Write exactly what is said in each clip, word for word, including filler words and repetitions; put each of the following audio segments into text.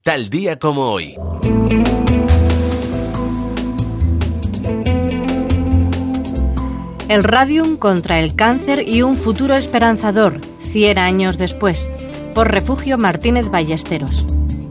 Tal día como hoy. El Radium contra el cáncer y un futuro esperanzador, cien años después, por Refugio Martínez Ballesteros.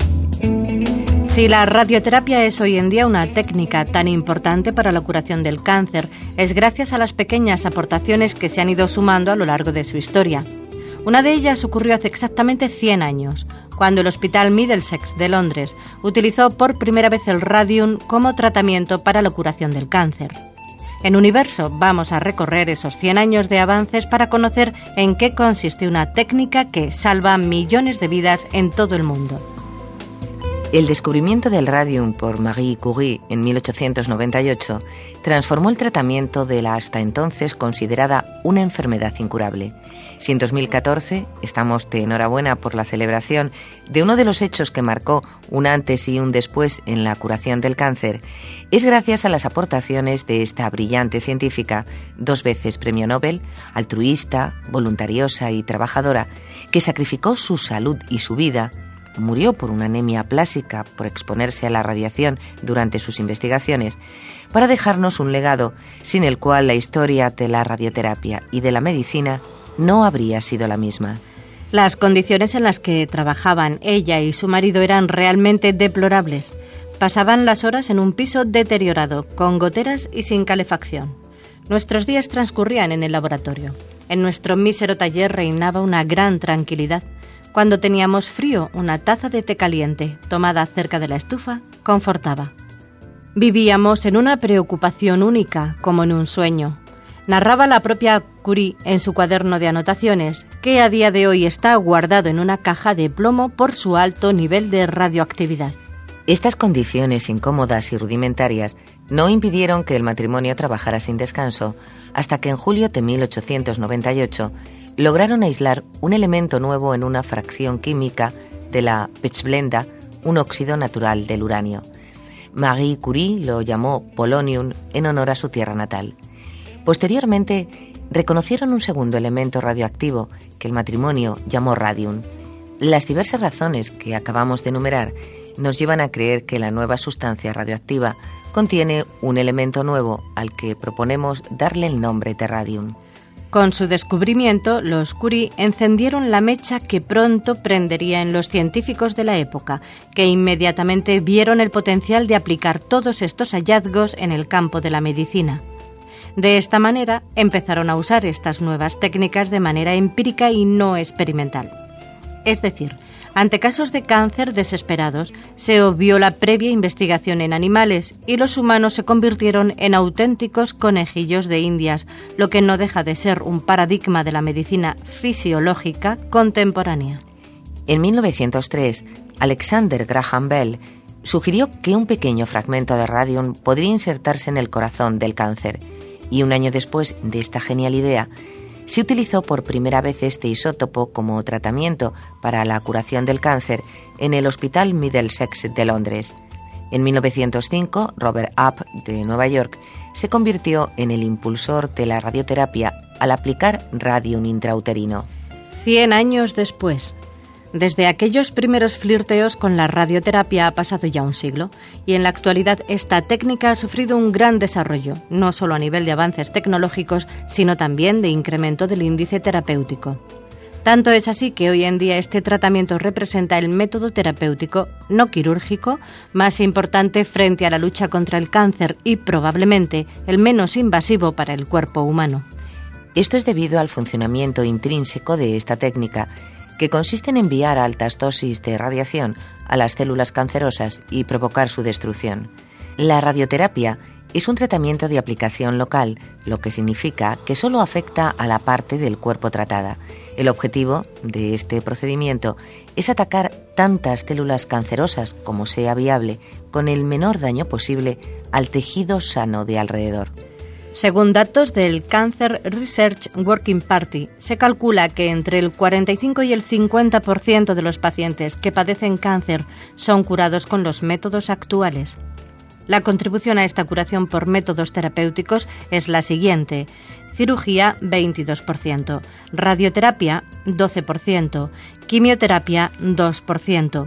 Si la radioterapia es hoy en día una técnica tan importante para la curación del cáncer, es gracias a las pequeñas aportaciones que se han ido sumando a lo largo de su historia. Una de ellas ocurrió hace exactamente cien años, cuando el Hospital Middlesex de Londres utilizó por primera vez el Radium como tratamiento para la curación del cáncer. En Universo vamos a recorrer esos cien años de avances para conocer en qué consiste una técnica que salva millones de vidas en todo el mundo. El descubrimiento del radium por Marie Curie en mil ochocientos noventa y ocho transformó el tratamiento de la hasta entonces considerada una enfermedad incurable. Si en dos mil catorce estamos de enhorabuena por la celebración de uno de los hechos que marcó un antes y un después en la curación del cáncer, es gracias a las aportaciones de esta brillante científica, dos veces premio Nobel, altruista, voluntariosa y trabajadora, que sacrificó su salud y su vida, murió por una anemia plásica por exponerse a la radiación durante sus investigaciones, para dejarnos un legado sin el cual la historia de la radioterapia y de la medicina no habría sido la misma. Las condiciones en las que trabajaban ella y su marido eran realmente deplorables. Pasaban las horas en un piso deteriorado, con goteras y sin calefacción. Nuestros días transcurrían en el laboratorio. En nuestro mísero taller reinaba una gran tranquilidad. Cuando teníamos frío, una taza de té caliente, tomada cerca de la estufa, confortaba. Vivíamos en una preocupación única, como en un sueño. Narraba la propia Curie en su cuaderno de anotaciones, que a día de hoy está guardado en una caja de plomo por su alto nivel de radioactividad. Estas condiciones incómodas y rudimentarias no impidieron que el matrimonio trabajara sin descanso, hasta que en julio de mil ochocientos noventa y ocho lograron aislar un elemento nuevo en una fracción química de la pechblenda, un óxido natural del uranio. Marie Curie lo llamó polonium en honor a su tierra natal. Posteriormente, reconocieron un segundo elemento radioactivo que el matrimonio llamó radium. Las diversas razones que acabamos de enumerar nos llevan a creer que la nueva sustancia radioactiva contiene un elemento nuevo al que proponemos darle el nombre de radium. Con su descubrimiento, los Curie encendieron la mecha que pronto prendería en los científicos de la época, que inmediatamente vieron el potencial de aplicar todos estos hallazgos en el campo de la medicina. De esta manera, empezaron a usar estas nuevas técnicas de manera empírica y no experimental. Es decir, ante casos de cáncer desesperados, se obvió la previa investigación en animales y los humanos se convirtieron en auténticos conejillos de indias, lo que no deja de ser un paradigma de la medicina fisiológica contemporánea. En mil novecientos tres, Alexander Graham Bell sugirió que un pequeño fragmento de radium podría insertarse en el corazón del cáncer, y un año después de esta genial idea, se utilizó por primera vez este isótopo como tratamiento para la curación del cáncer en el Hospital Middlesex de Londres. En mil novecientos cinco, Robert App de Nueva York se convirtió en el impulsor de la radioterapia al aplicar radium intrauterino. Cien años después. Desde aquellos primeros flirteos con la radioterapia ha pasado ya un siglo, y en la actualidad esta técnica ha sufrido un gran desarrollo, no solo a nivel de avances tecnológicos, sino también de incremento del índice terapéutico. Tanto es así que hoy en día este tratamiento representa el método terapéutico no quirúrgico más importante frente a la lucha contra el cáncer y probablemente el menos invasivo para el cuerpo humano. Esto es debido al funcionamiento intrínseco de esta técnica, que consiste en enviar altas dosis de radiación a las células cancerosas y provocar su destrucción. La radioterapia es un tratamiento de aplicación local, lo que significa que solo afecta a la parte del cuerpo tratada. El objetivo de este procedimiento es atacar tantas células cancerosas como sea viable, con el menor daño posible al tejido sano de alrededor. Según datos del Cancer Research Working Party, se calcula que entre el cuarenta y cinco y el cincuenta por ciento de los pacientes que padecen cáncer son curados con los métodos actuales. La contribución a esta curación por métodos terapéuticos es la siguiente: cirugía veintidós por ciento, radioterapia doce por ciento, quimioterapia dos por ciento,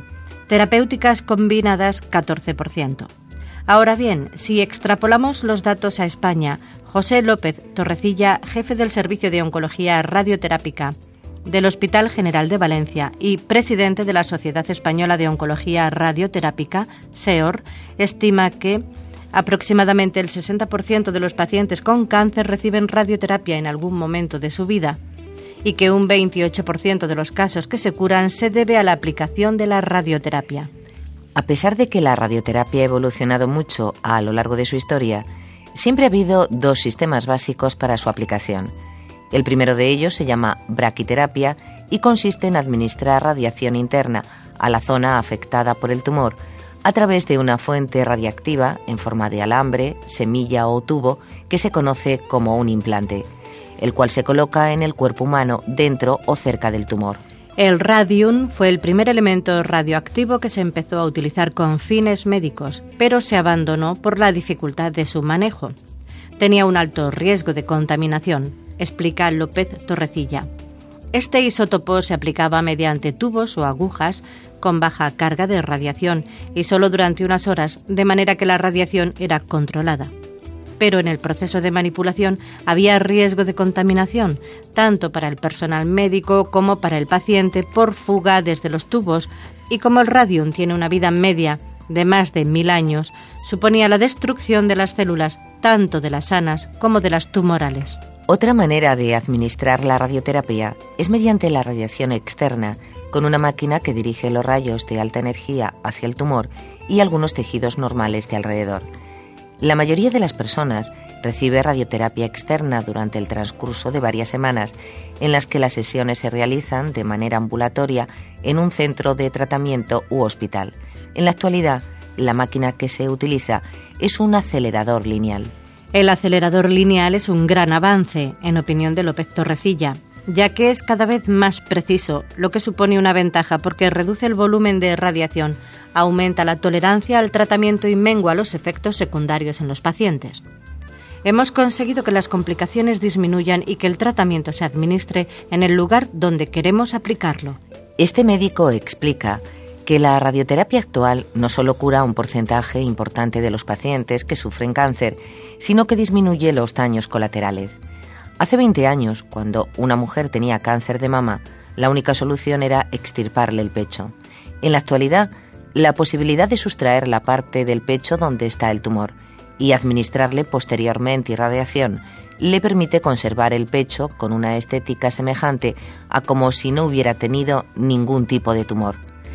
terapéuticas combinadas catorce por ciento. Ahora bien, si extrapolamos los datos a España, José López Torrecilla, jefe del Servicio de Oncología Radioterápica del Hospital General de Valencia y presidente de la Sociedad Española de Oncología Radioterápica, S E O R, estima que aproximadamente el sesenta por ciento de los pacientes con cáncer reciben radioterapia en algún momento de su vida y que un veintiocho por ciento de los casos que se curan se debe a la aplicación de la radioterapia. A pesar de que la radioterapia ha evolucionado mucho a lo largo de su historia, siempre ha habido dos sistemas básicos para su aplicación. El primero de ellos se llama braquiterapia y consiste en administrar radiación interna a la zona afectada por el tumor a través de una fuente radiactiva en forma de alambre, semilla o tubo que se conoce como un implante, el cual se coloca en el cuerpo humano dentro o cerca del tumor. El radium fue el primer elemento radioactivo que se empezó a utilizar con fines médicos, pero se abandonó por la dificultad de su manejo. Tenía un alto riesgo de contaminación, explica López Torrecilla. Este isótopo se aplicaba mediante tubos o agujas con baja carga de radiación y solo durante unas horas, de manera que la radiación era controlada. Pero en el proceso de manipulación había riesgo de contaminación, tanto para el personal médico como para el paciente por fuga desde los tubos, y como el radium tiene una vida media de más de mil años, suponía la destrucción de las células, tanto de las sanas como de las tumorales. Otra manera de administrar la radioterapia es mediante la radiación externa, con una máquina que dirige los rayos de alta energía hacia el tumor y algunos tejidos normales de alrededor. La mayoría de las personas recibe radioterapia externa durante el transcurso de varias semanas, en las que las sesiones se realizan de manera ambulatoria en un centro de tratamiento u hospital. En la actualidad, la máquina que se utiliza es un acelerador lineal. El acelerador lineal es un gran avance, en opinión de López Torrecilla, ya que es cada vez más preciso, lo que supone una ventaja porque reduce el volumen de radiación, aumenta la tolerancia al tratamiento y mengua los efectos secundarios en los pacientes. Hemos conseguido que las complicaciones disminuyan y que el tratamiento se administre en el lugar donde queremos aplicarlo. Este médico explica que la radioterapia actual no solo cura a un porcentaje importante de los pacientes que sufren cáncer, sino que disminuye los daños colaterales. Hace veinte años, cuando una mujer tenía cáncer de mama, la única solución era extirparle el pecho. En la actualidad, la posibilidad de sustraer la parte del pecho donde está el tumor y administrarle posteriormente irradiación le permite conservar el pecho con una estética semejante a como si no hubiera tenido ningún tipo de tumor.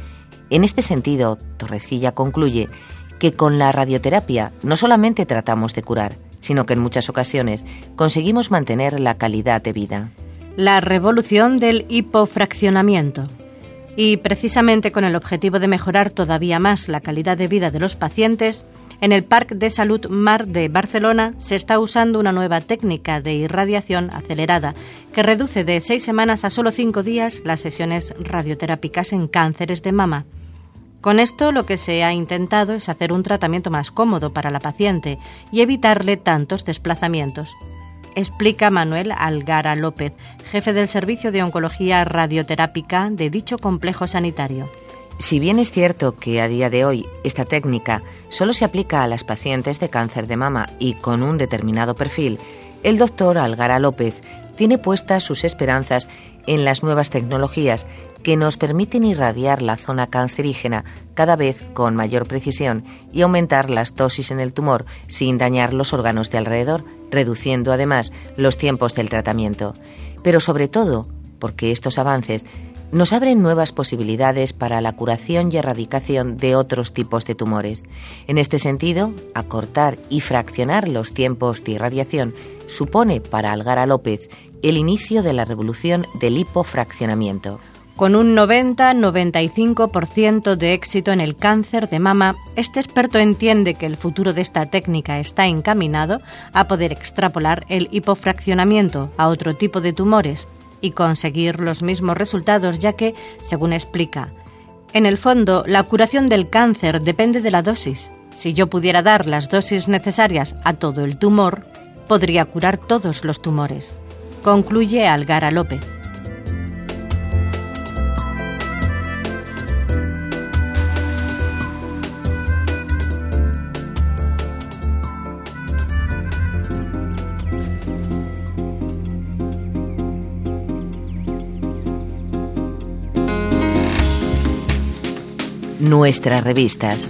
En este sentido, Torrecilla concluye que con la radioterapia no solamente tratamos de curar, sino que en muchas ocasiones conseguimos mantener la calidad de vida. La revolución del hipofraccionamiento. Y precisamente con el objetivo de mejorar todavía más la calidad de vida de los pacientes, en el Parc de Salut Mar de Barcelona se está usando una nueva técnica de irradiación acelerada que reduce de seis semanas a solo cinco días las sesiones radioterápicas en cánceres de mama. Con esto lo que se ha intentado es hacer un tratamiento más cómodo para la paciente y evitarle tantos desplazamientos, explica Manuel Algara López, jefe del Servicio de Oncología Radioterápica de dicho complejo sanitario. Si bien es cierto que a día de hoy esta técnica solo se aplica a las pacientes de cáncer de mama y con un determinado perfil, el doctor Algara López tiene puestas sus esperanzas en las nuevas tecnologías que nos permiten irradiar la zona cancerígena cada vez con mayor precisión y aumentar las dosis en el tumor sin dañar los órganos de alrededor, reduciendo además los tiempos del tratamiento. Pero sobre todo, porque estos avances nos abren nuevas posibilidades para la curación y erradicación de otros tipos de tumores. En este sentido, acortar y fraccionar los tiempos de irradiación supone para Algara López el inicio de la revolución del hipofraccionamiento. Con un noventa a noventa y cinco por ciento de éxito en el cáncer de mama, este experto entiende que el futuro de esta técnica está encaminado a poder extrapolar el hipofraccionamiento a otro tipo de tumores y conseguir los mismos resultados, ya que, según explica, en el fondo la curación del cáncer depende de la dosis. Si yo pudiera dar las dosis necesarias a todo el tumor, podría curar todos los tumores, concluye Algara López. nuestras revistas.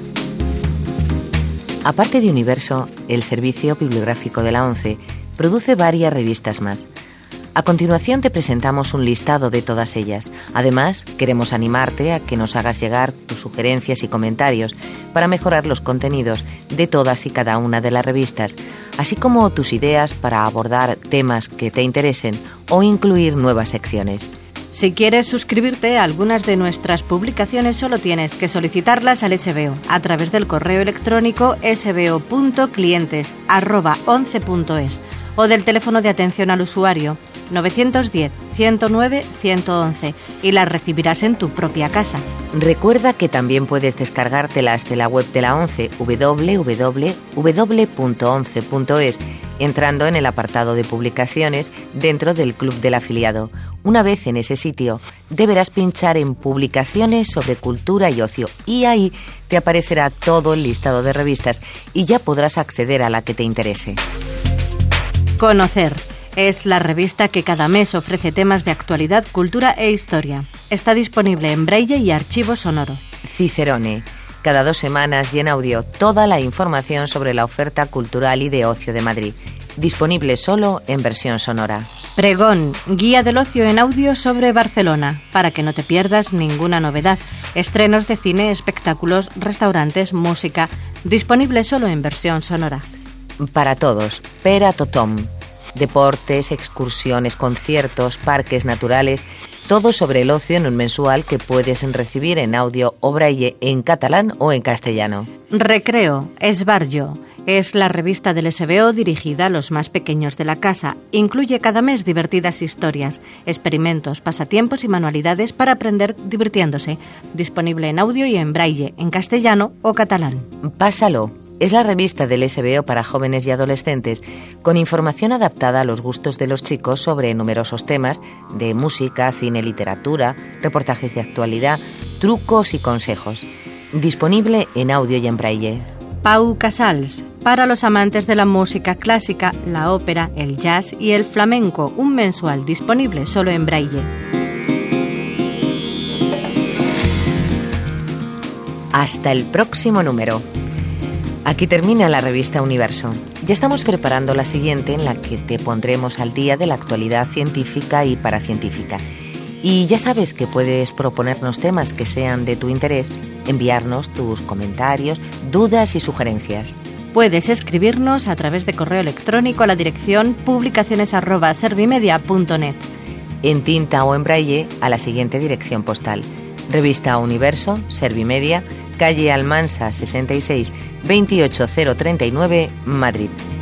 Aparte de Universo, el Servicio Bibliográfico de la ONCE produce varias revistas más. A continuación te presentamos un listado de todas ellas. Además, queremos animarte a que nos hagas llegar tus sugerencias y comentarios para mejorar los contenidos de todas y cada una de las revistas, así como tus ideas para abordar temas que te interesen o incluir nuevas secciones. Si quieres suscribirte a algunas de nuestras publicaciones, solo tienes que solicitarlas al S B O a través del correo electrónico s b o punto clientes arroba once punto es o del teléfono de atención al usuario novecientos diez, ciento nueve, ciento once y las recibirás en tu propia casa. Recuerda que también puedes descargártelas de la web de la ONCE, doble u doble u doble u punto once punto es, entrando en el apartado de publicaciones dentro del Club del Afiliado. Una vez en ese sitio, deberás pinchar en Publicaciones sobre Cultura y Ocio y ahí te aparecerá todo el listado de revistas y ya podrás acceder a la que te interese. Conocer es la revista que cada mes ofrece temas de actualidad, cultura e historia. Está disponible en braille y archivo sonoro. Cicerone. Cada dos semanas y en audio toda la información sobre la oferta cultural y de ocio de Madrid. Disponible solo en versión sonora. Pregón, guía del ocio en audio sobre Barcelona, para que no te pierdas ninguna novedad. Estrenos de cine, espectáculos, restaurantes, música. Disponible solo en versión sonora. Para todos, per a tothom. Deportes, excursiones, conciertos, parques naturales, todo sobre el ocio en un mensual que puedes recibir en audio o braille en catalán o en castellano. Recreo, Esbarjo, es la revista del S B O dirigida a los más pequeños de la casa. Incluye cada mes divertidas historias, experimentos, pasatiempos y manualidades para aprender divirtiéndose. Disponible en audio y en braille, en castellano o catalán. Pásalo. Es la revista del S B O para jóvenes y adolescentes, con información adaptada a los gustos de los chicos sobre numerosos temas de música, cine, literatura, reportajes de actualidad, trucos y consejos. Disponible en audio y en braille. Pau Casals, para los amantes de la música clásica, la ópera, el jazz y el flamenco, un mensual disponible solo en braille. Hasta el próximo número. Aquí termina la revista Universo. Ya estamos preparando la siguiente en la que te pondremos al día de la actualidad científica y paracientífica. Y ya sabes que puedes proponernos temas que sean de tu interés, enviarnos tus comentarios, dudas y sugerencias. Puedes escribirnos a través de correo electrónico a la dirección publicaciones arroba servimedia punto net. En tinta o en braille a la siguiente dirección postal. Revista Universo, Servimedia, calle Almansa sesenta y seis, veintiocho mil treinta y nueve, Madrid.